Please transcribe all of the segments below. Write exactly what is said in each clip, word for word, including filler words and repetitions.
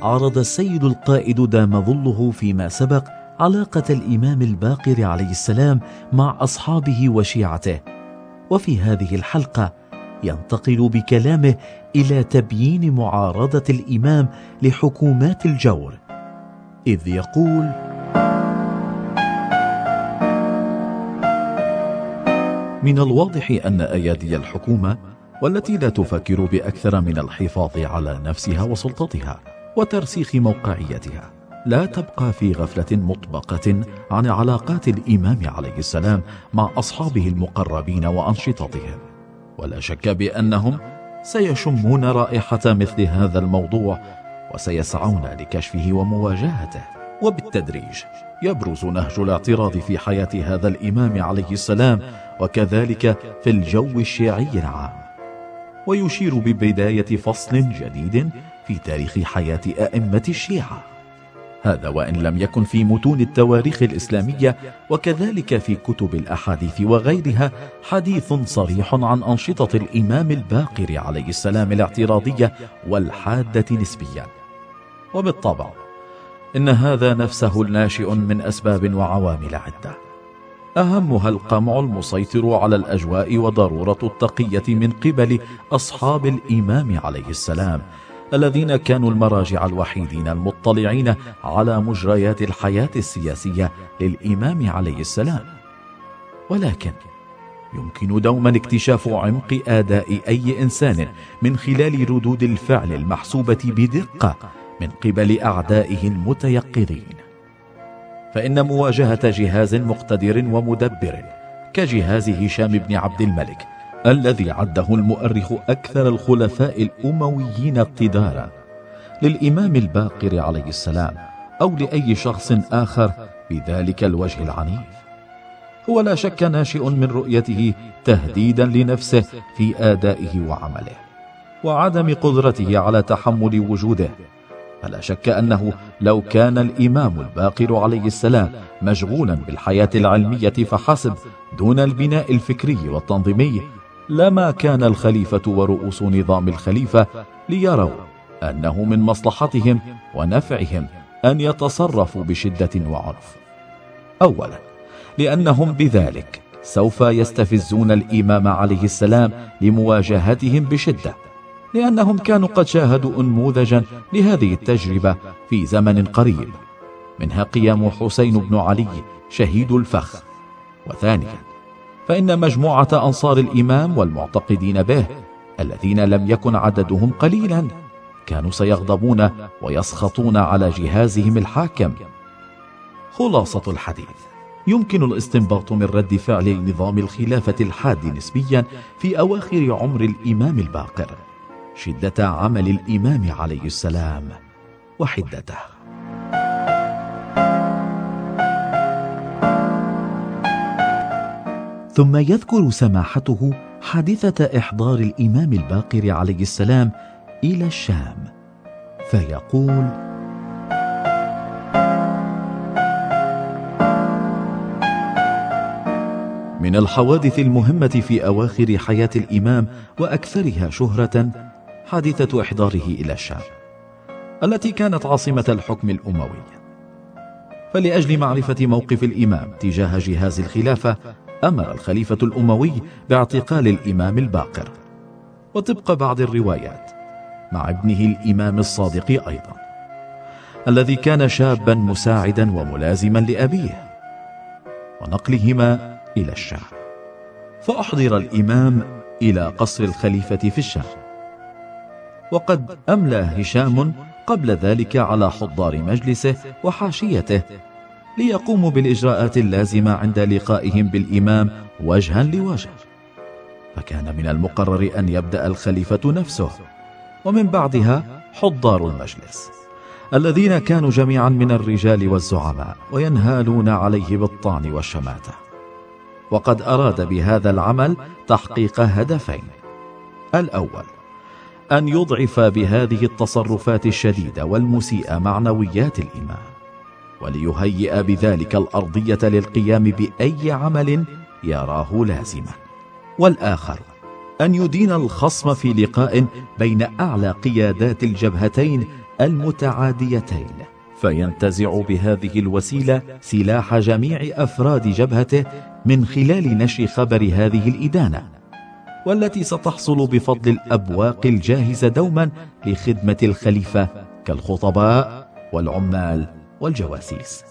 عرض السيد القائد دام ظله فيما سبق علاقة الإمام الباقر عليه السلام مع أصحابه وشيعته، وفي هذه الحلقة ينتقل بكلامه إلى تبيين معارضة الإمام لحكومات الجور، إذ يقول: من الواضح أن أيادي الحكومة، والتي لا تفكر بأكثر من الحفاظ على نفسها وسلطتها وترسيخ موقعيتها، لا تبقى في غفلة مطبقة عن علاقات الإمام عليه السلام مع أصحابه المقربين وأنشطتهم، ولا شك بأنهم سيشمون رائحة مثل هذا الموضوع وسيسعون لكشفه ومواجهته، وبالتدريج يبرز نهج الاعتراض في حياة هذا الإمام عليه السلام وكذلك في الجو الشيعي العام، ويشير ببداية فصل جديد في تاريخ حياة أئمة الشيعة. هذا وإن لم يكن في متون التواريخ الإسلامية وكذلك في كتب الأحاديث وغيرها حديث صريح عن أنشطة الإمام الباقر عليه السلام الاعتراضية والحادة نسبيا، وبالطبع إن هذا نفسه ناشئ من أسباب وعوامل عدة، أهمها القمع المسيطر على الأجواء وضرورة التقية من قبل أصحاب الإمام عليه السلام، الذين كانوا المراجع الوحيدين المطلعين على مجريات الحياة السياسية للإمام عليه السلام. ولكن يمكن دوما اكتشاف عمق آداء أي إنسان من خلال ردود الفعل المحسوبة بدقة من قبل أعدائه المتيقظين، فإن مواجهة جهاز مقتدر ومدبر كجهاز هشام بن عبد الملك، الذي عده المؤرخ أكثر الخلفاء الأمويين اقتدارا، للإمام الباقر عليه السلام أو لأي شخص آخر بذلك الوجه العنيف، هو لا شك ناشئ من رؤيته تهديدا لنفسه في آدائه وعمله وعدم قدرته على تحمل وجوده. فلا شك أنه لو كان الإمام الباقر عليه السلام مشغولا بالحياة العلمية فحسب دون البناء الفكري والتنظيمي، لما كان الخليفة ورؤوس نظام الخليفة ليروا أنه من مصلحتهم ونفعهم أن يتصرفوا بشدة وعنف. أولا، لأنهم بذلك سوف يستفزون الإمام عليه السلام لمواجهتهم بشدة، لأنهم كانوا قد شاهدوا أنموذجا لهذه التجربة في زمن قريب، منها قيام حسين بن علي شهيد الفخ. وثانيا، فإن مجموعة أنصار الإمام والمعتقدين به الذين لم يكن عددهم قليلا كانوا سيغضبون ويسخطون على جهازهم الحاكم. خلاصة الحديث، يمكن الاستنباط من رد فعل نظام الخلافة الحاد نسبيا في أواخر عمر الإمام الباقر شدة عمل الإمام عليه السلام وحدته. ثم يذكر سماحته حادثة إحضار الإمام الباقر عليه السلام إلى الشام، فيقول: من الحوادث المهمة في أواخر حياة الإمام وأكثرها شهرة حادثة إحضاره إلى الشام، التي كانت عاصمة الحكم الأموي. فلأجل معرفة موقف الإمام تجاه جهاز الخلافة أمر الخليفة الأموي باعتقال الإمام الباقر، وطبق بعض الروايات مع ابنه الإمام الصادق أيضا، الذي كان شابا مساعدا وملازما لأبيه، ونقلهما إلى الشام. فأحضر الإمام إلى قصر الخليفة في الشام، وقد أملى هشام قبل ذلك على حضار مجلسه وحاشيته ليقوموا بالإجراءات اللازمة عند لقائهم بالإمام وجها لوجه. فكان من المقرر أن يبدأ الخليفة نفسه، ومن بعدها حضار المجلس الذين كانوا جميعا من الرجال والزعماء وينهالون عليه بالطعن والشماتة. وقد أراد بهذا العمل تحقيق هدفين: الأول، أن يضعف بهذه التصرفات الشديدة والمسيئة معنويات الإمام، وليهيئ بذلك الأرضية للقيام بأي عمل يراه لازما. والآخر، أن يدين الخصم في لقاء بين أعلى قيادات الجبهتين المتعاديتين، فينتزع بهذه الوسيلة سلاح جميع أفراد جبهته من خلال نشر خبر هذه الإدانة، والتي ستحصل بفضل الأبواق الجاهزة دوما لخدمة الخليفة كالخطباء والعمال والجواسيس.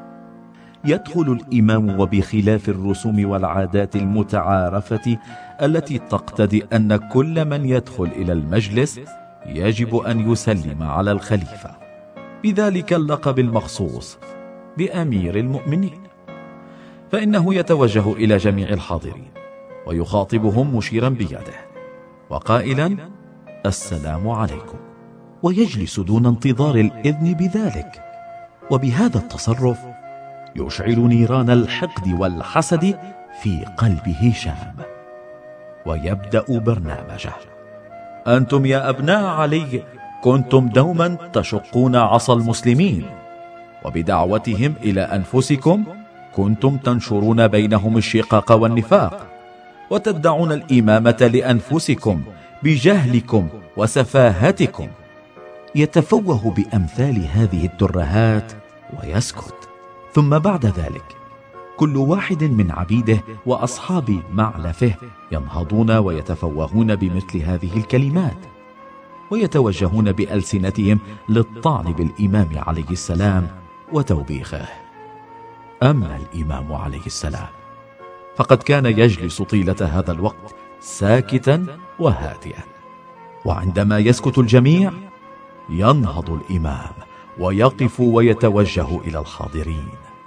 يدخل الإمام وبخلاف الرسوم والعادات المتعارفة التي تقتضي أن كل من يدخل إلى المجلس يجب أن يسلم على الخليفة بذلك اللقب المخصوص بأمير المؤمنين، فإنه يتوجه إلى جميع الحاضرين ويخاطبهم مشيرا بيده وقائلا السلام عليكم، ويجلس دون انتظار الإذن بذلك. وبهذا التصرف يشعل نيران الحقد والحسد في قلب هشام، ويبدأ برنامجه. أنتم يا أبناء علي كنتم دوما تشقون عصا المسلمين، وبدعوتهم إلى أنفسكم كنتم تنشرون بينهم الشقاق والنفاق، وتدعون الإمامة لأنفسكم بجهلكم وسفاهتكم. يتفوه بأمثال هذه الترهات ويسكت. ثم بعد ذلك كل واحد من عبيده وأصحاب معلفه ينهضون ويتفوهون بمثل هذه الكلمات، ويتوجهون بألسنتهم للطعن بالإمام عليه السلام وتوبيخه. أما الإمام عليه السلام فقد كان يجلس طيلة هذا الوقت ساكتا وهادئا، وعندما يسكت الجميع ينهض الإمام ويقف ويتوجه إلى الحاضرين،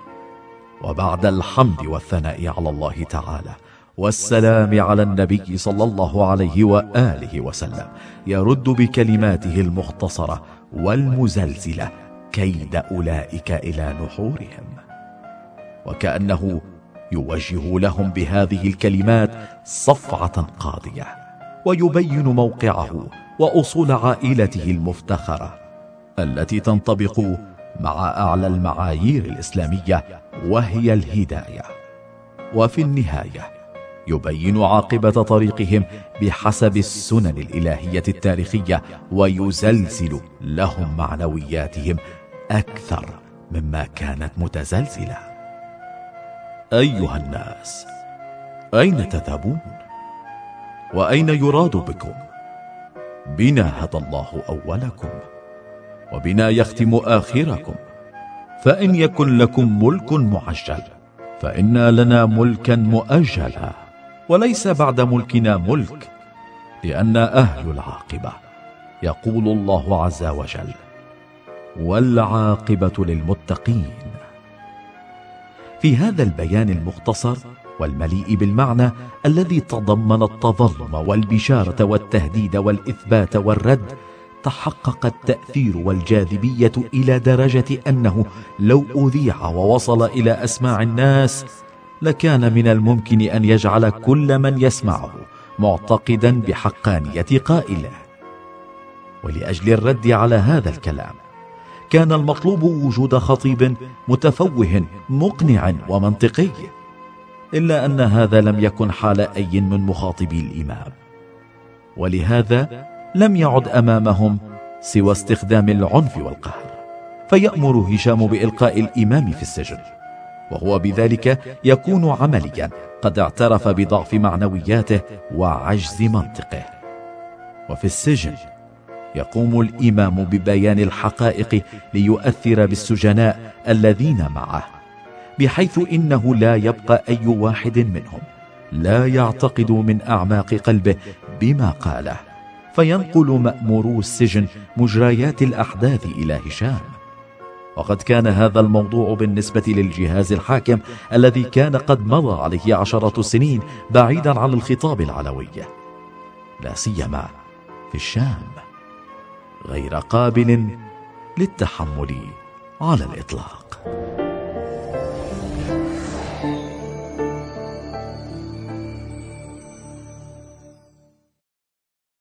وبعد الحمد والثناء على الله تعالى والسلام على النبي صلى الله عليه وآله وسلم يرد بكلماته المختصرة والمزلزلة كيد أولئك إلى نحورهم، وكأنه يوجه لهم بهذه الكلمات صفعة قاضية، ويبين موقعه وأصول عائلته المفتخرة التي تنطبق مع أعلى المعايير الإسلامية وهي الهداية. وفي النهاية يبين عاقبة طريقهم بحسب السنن الإلهية التاريخية، ويزلزل لهم معنوياتهم أكثر مما كانت متزلزلة. أيها الناس، أين تذهبون؟ وأين يراد بكم؟ بنا هدى الله أولكم، وبنا يختم آخركم. فإن يكن لكم ملك معجل فإنا لنا ملكا مؤجلا، وليس بعد ملكنا ملك، لأن أهل العاقبة. يقول الله عز وجل: والعاقبة للمتقين. في هذا البيان المختصر والمليء بالمعنى الذي تضمن التظلم والبشارة والتهديد والإثبات والرد، تحقق التأثير والجاذبية إلى درجة أنه لو أذيع ووصل إلى أسماع الناس لكان من الممكن أن يجعل كل من يسمعه معتقدا بحقانية قائله. ولأجل الرد على هذا الكلام كان المطلوب وجود خطيب متفوه مقنع ومنطقي، إلا أن هذا لم يكن حال أي من مخاطبي الإمام، ولهذا لم يعد أمامهم سوى استخدام العنف والقهر، فيأمر هشام بإلقاء الإمام في السجن، وهو بذلك يكون عمليا قد اعترف بضعف معنوياته وعجز منطقه. وفي السجن يقوم الإمام ببيان الحقائق ليؤثر بالسجناء الذين معه، بحيث إنه لا يبقى أي واحد منهم لا يعتقد من أعماق قلبه بما قاله، فينقل مأمورو السجن مجريات الأحداث إلى هشام. وقد كان هذا الموضوع بالنسبة للجهاز الحاكم الذي كان قد مضى عليه عشرة سنين بعيدا عن الخطاب العلوي، لا سيما في الشام، غير قابل للتحمل على الإطلاق.